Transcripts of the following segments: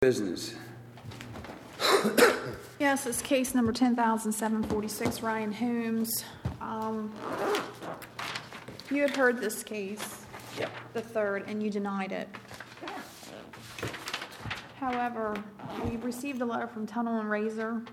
Business. Yes, it's case number 10,746, Ryan Holmes. You had heard this case, the third, and you denied it. However, we received a letter from Tunnel and Razor.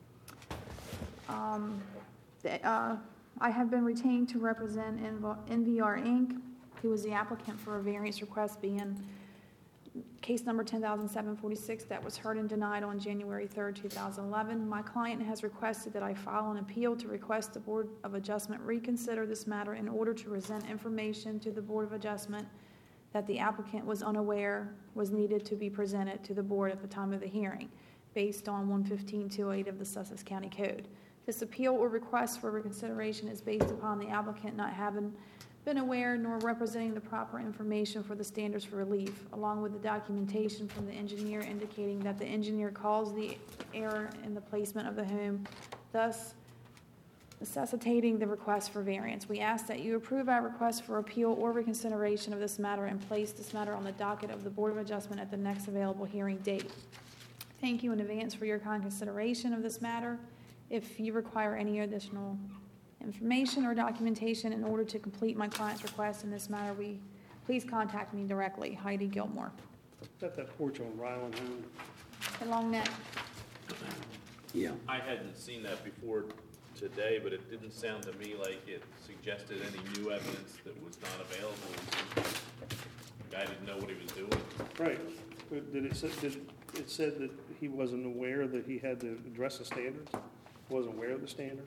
I have been retained to represent NVR Inc., who was the applicant for a variance request being case number 10,746 that was heard and denied on January 3rd, 2011. My client has requested that I file an appeal to request the Board of Adjustment reconsider this matter in order to present information to the Board of Adjustment that the applicant was unaware was needed to be presented to the Board at the time of the hearing, based on 115.28 of the Sussex County Code. This appeal or request for reconsideration is based upon the applicant not having been aware nor representing the proper information for the standards for relief, along with the documentation from the engineer indicating that the engineer caused the error in the placement of the home, thus necessitating the request for variance. We ask that you approve our request for appeal or reconsideration of this matter and place this matter on the docket of the Board of Adjustment at the next available hearing date. Thank you in advance for your kind consideration of this matter. If you require any additional information or documentation in order to complete my client's request in this matter, please contact me directly, Heidi Gilmore. Got that porch on Ryland Home. The Long Neck. Yeah. I hadn't seen that before today, but it didn't sound to me like it suggested any new evidence that was not available. The guy didn't know what he was doing. Right. But it said that he wasn't aware that he had to address the standards? Wasn't aware of the standards?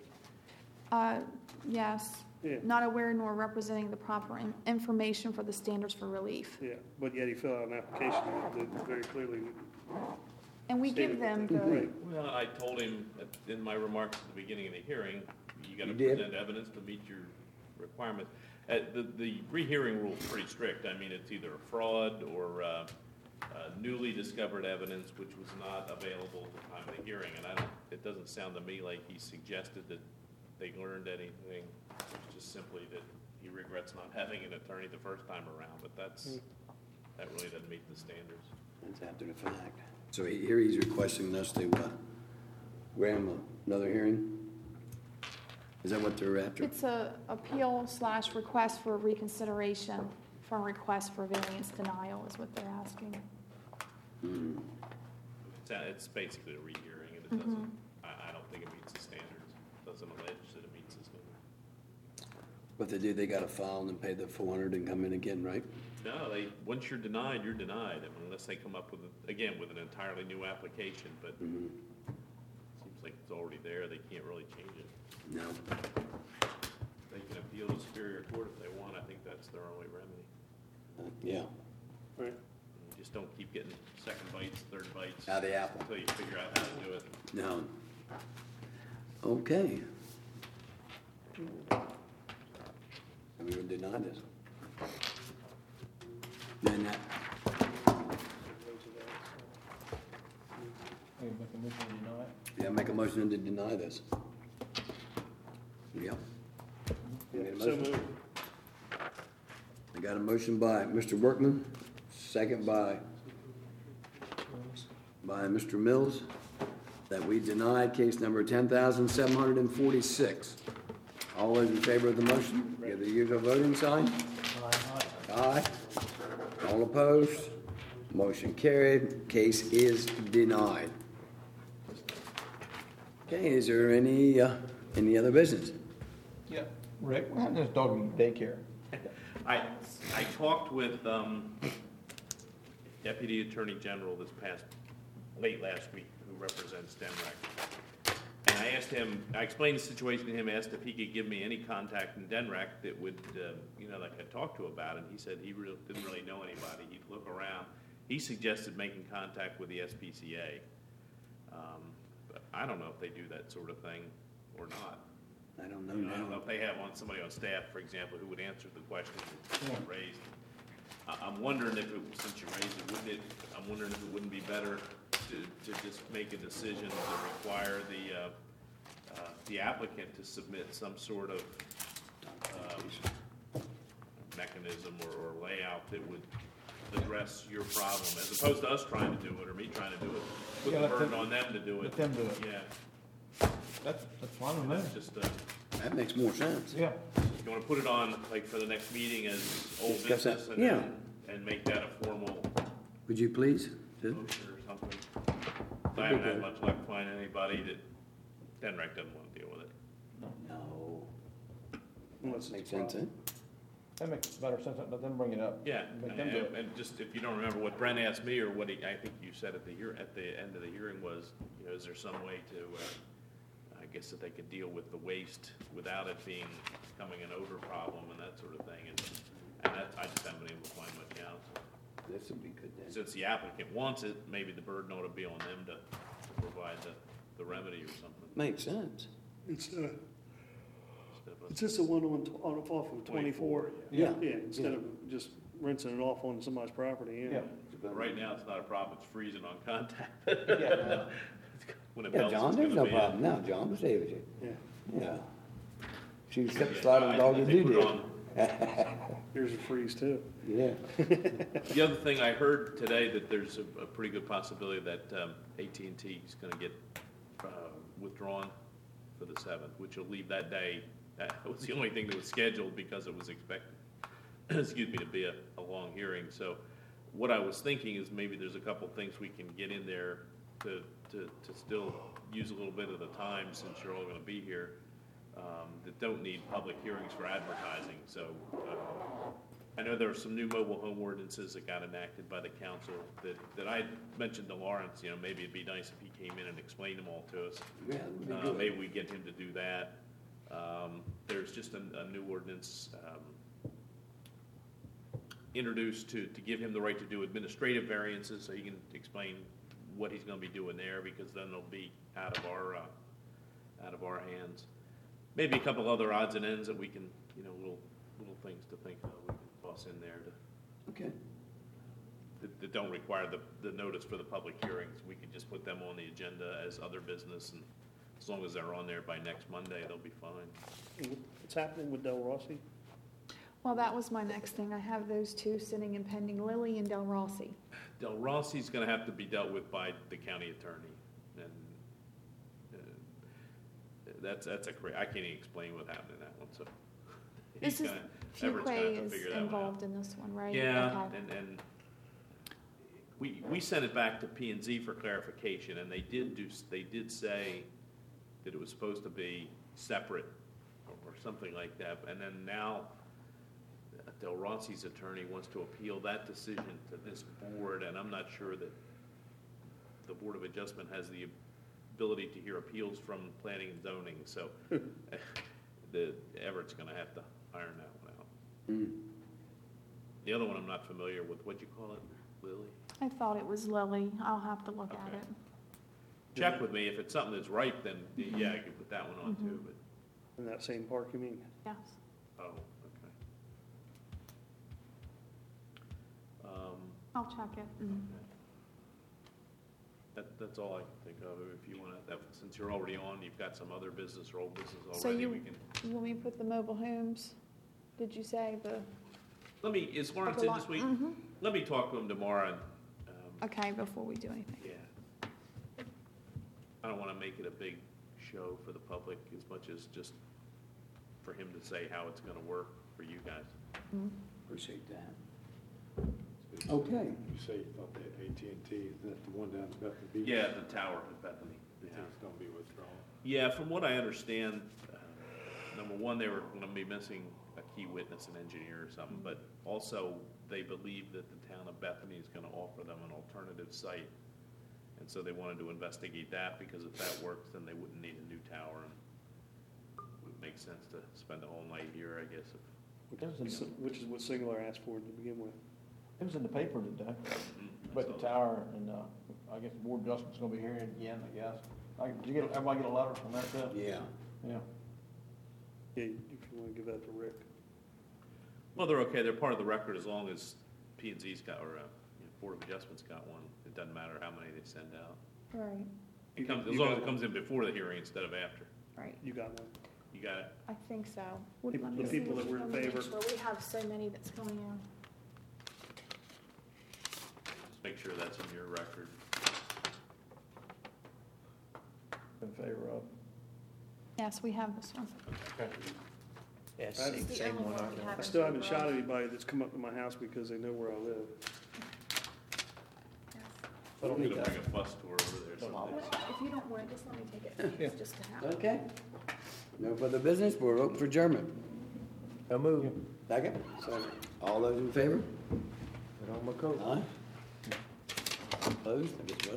Yes. Yeah. Not aware nor representing the proper information for the standards for relief. Yeah, but yet he filled out an application that very clearly. And we give them the... Right. Well, I told him in my remarks at the beginning of the hearing, you got to You did? present evidence to meet your requirements. The rehearing rule is pretty strict. I mean, it's either a fraud or newly discovered evidence which was not available at the time of the hearing. And it doesn't sound to me like he suggested that they learned anything. It's just simply that he regrets not having an attorney the first time around. But that really doesn't meet the standards. That's after the fact. So here he's requesting us to grant him another hearing? Is that what they're after? It's a appeal/request for reconsideration from request for variance denial is what they're asking. Mm. It's basically a rehearing, and it doesn't. I don't think it meets the standards. It doesn't allege that it meets the standards. What they do, they got to file and then pay the $400 and come in again, right? No, once you're denied, you're denied. I mean, unless they come up with an entirely new application. But it seems like it's already there. They can't really change it. No. They can appeal to Superior Court if they want. I think that's their only remedy. Yeah. Right. You just don't keep getting second bites, third bites Out of the apple. until you figure out how to do it. No. Okay. And we would deny this. Then that. Yeah, make a motion to deny this. Yep. Made a So motion? moved. I got a motion by Mr. Workman, second by Mr. Mills, that we denied case number 10,746. All those in favor of the motion, give the usual voting sign. Aye. All opposed? Motion carried. Case is denied. Okay, is there any other business? Yeah, Rick, what happened to this doggy daycare? I talked with Deputy Attorney General late last week, who represents DENREC. And I explained the situation to him, asked if he could give me any contact in DENREC that would, that I could talk to about it. And he said he didn't really know anybody. He'd look around. He suggested making contact with the SPCA. But I don't know if they do that sort of thing or not. I don't know I don't know now. if they have somebody on staff, for example, who would answer the questions that you raised. I'm wondering if since you raised it, I'm wondering if it wouldn't be better to just make a decision to require the applicant to submit some sort of mechanism or layout that would address your problem, as opposed to us trying to do it, or me trying to do it. Put Yeah, the let burden them- on them to do it. let them do it. Yeah, That's fine with me. that's just, That makes more sense. Yeah. you wanna put it on, like, for the next meeting as old Discuss that, business, and yeah. then, and make that a formal Would you please? Sid? motion or something. I be haven't had good. much luck finding anybody that, Denrec doesn't wanna deal with it. No. Unless it's Makes a sense, problem. That makes better sense, let them bring it up. Yeah, Make them do it. and just, if you don't remember what Brent asked me, or what he, I think you said at the end of the hearing was, you know, is there some way to, I guess that they could deal with the waste without it becoming an odor problem and that sort of thing, and that, I just haven't been able to find much out. This would be good then. Since the applicant wants it, maybe the burden ought to be on them to provide the remedy or something. Makes sense. instead of us. It's just the one off of 24. Yeah. Yeah, instead of just rinsing it off on somebody's property, yeah. But right now, it's not a problem, it's freezing on contact. Yeah. When it Yeah, melts, John, it's there's gonna no be a- problem now, John, we'll stay with you. Yeah. Yeah. She step Yeah, slide on the dog I as think you we're did. on. Here's a freeze too. Yeah. The other thing I heard today, that there's a pretty good possibility that AT&T is gonna get withdrawn for the 7th, which will leave that day. That was the only thing that was scheduled because it was expected, excuse me, to be a long hearing. So what I was thinking is maybe there's a couple things we can get in there to still use a little bit of the time, since you're all gonna be here, that don't need public hearings for advertising. So I know there are some new mobile home ordinances that got enacted by the council that I mentioned to Lawrence, you know, maybe it'd be nice if he came in and explained them all to us. Yeah, that'd be good. Maybe we get him to do that. There's just a new ordinance introduced to give him the right to do administrative variances, so he can explain what he's gonna be doing there, because then they'll be out of our hands. Maybe a couple other odds and ends that we can, you know, little things to think of, we can toss in there Okay. that don't require the notice for the public hearings. We could just put them on the agenda as other business, and as long as they're on there by next Monday, they'll be fine. What's happening with Del Rossi? Well, that was my next thing. I have those two sitting and pending, Lily and Del Rossi. Del Rossi's gonna have to be dealt with by the county attorney, and that's I can't even explain what happened in that one, so. This is, Everett's gonna have Fuquay to is figure that one out. involved in this one, right? Yeah, Okay. and we sent it back to P and Z for clarification, and they did say that it was supposed to be separate or something like that, and then now Del Rossi's attorney wants to appeal that decision to this board, and I'm not sure that the Board of Adjustment has the ability to hear appeals from planning and zoning, so Everett's gonna have to iron that one out. Mm. The other one I'm not familiar with, what'd you call it, Lily? I thought it was Lily. I'll have to look at Okay. it. Check with me, if it's something that's ripe, then, yeah, I could put that one on too, but, In that same park, you mean? Yes. oh, okay. I'll check it. That's all I can think of, if you wanna, since you're already on, you've got some other business or old business So already, you, we can. you want me to put the mobile homes? Did you say the? Is Lawrence in this week? Mm-hmm. Let me talk to him tomorrow, and, Okay, before we do anything. yeah. I don't wanna make it a big show for the public as much as just for him to say how it's gonna work for you guys. Appreciate that. Okay. You say you thought that AT&T, is that the one down at Bethany Beach? Yeah, the tower at Bethany. You think it's gonna be withdrawn? Yeah, from what I understand, number one, they were gonna be missing a key witness, an engineer or something, but also they believe that the town of Bethany is gonna offer them an alternative site. And so they wanted to investigate that, because if that works, then they wouldn't need a new tower, and it would make sense to spend a whole night here, I guess. Which is what Singular asked for to begin with. It was in the paper today, I but saw the that. tower, and, I guess the board of adjustment's gonna be hearing again, I guess. Did everybody get a letter from that, too? Yeah. Yeah. Yeah, if you wanna give that to Rick. Well, they're okay, they're part of the record as long as P and Z's got, or, Board of Adjustment's got one. It doesn't matter how many they send out. Right, It comes, as You long got as it comes in before the hearing instead of after. right. You got one. You got it? I think so. People- Let me the see people which that were in one, make favor. sure. We have so many that's going in. make sure that's in your record. In favor of? Yes, we have this one. Okay. Yeah, That's same, the same only one. one we have. I still haven't shot anybody that's come up to my house because they know where I live. I don't need to bring a bus tour over there someday. If you don't want it, just let me take it, Yeah. just to have it. Okay. No further business, we're open for adjournment. So move. Second? Second. All those in favor? Put on my coat. Aye. Opposed? I guess